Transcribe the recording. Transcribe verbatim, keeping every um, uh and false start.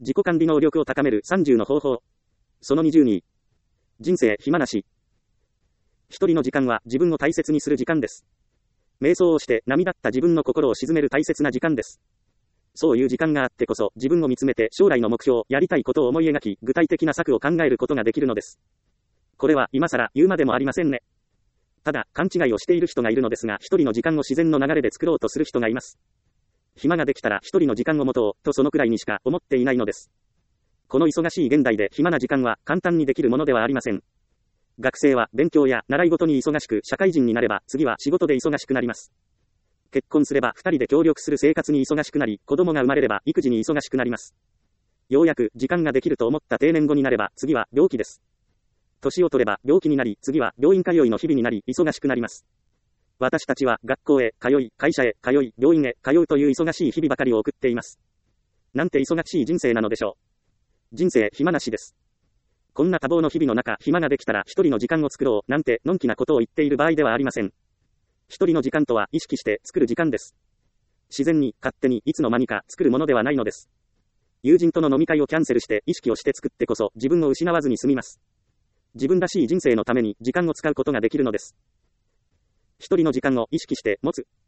自己管理能力を高めるさんじゅうの方法。そのにじゅうに。人生暇なし。一人の時間は自分を大切にする時間です。瞑想をして波立った自分の心を鎮める大切な時間です。そういう時間があってこそ自分を見つめて将来の目標、やりたいことを思い描き、具体的な策を考えることができるのです。これは今更言うまでもありませんね。ただ、勘違いをしている人がいるのですが、一人の時間を自然の流れで作ろうとする人がいます。暇ができたら一人の時間を持とう、とそのくらいにしか思っていないのです。この忙しい現代で暇な時間は簡単にできるものではありません。学生は勉強や習い事に忙しく、社会人になれば次は仕事で忙しくなります。結婚すれば二人で協力する生活に忙しくなり、子供が生まれれば育児に忙しくなります。ようやく時間ができると思った定年後になれば次は病気です。年を取れば病気になり、次は病院通いの日々になり、忙しくなります。私たちは学校へ通い、会社へ通い、病院へ通うという忙しい日々ばかりを送っています。なんて忙しい人生なのでしょう。人生暇なしです。こんな多忙の日々の中、暇ができたら一人の時間を作ろう、なんてのんきなことを言っている場合ではありません。一人の時間とは意識して作る時間です。自然に、勝手に、いつの間にか作るものではないのです。友人との飲み会をキャンセルして意識をして作ってこそ自分を失わずに済みます。自分らしい人生のために時間を使うことができるのです。一人の時間を意識して持つ。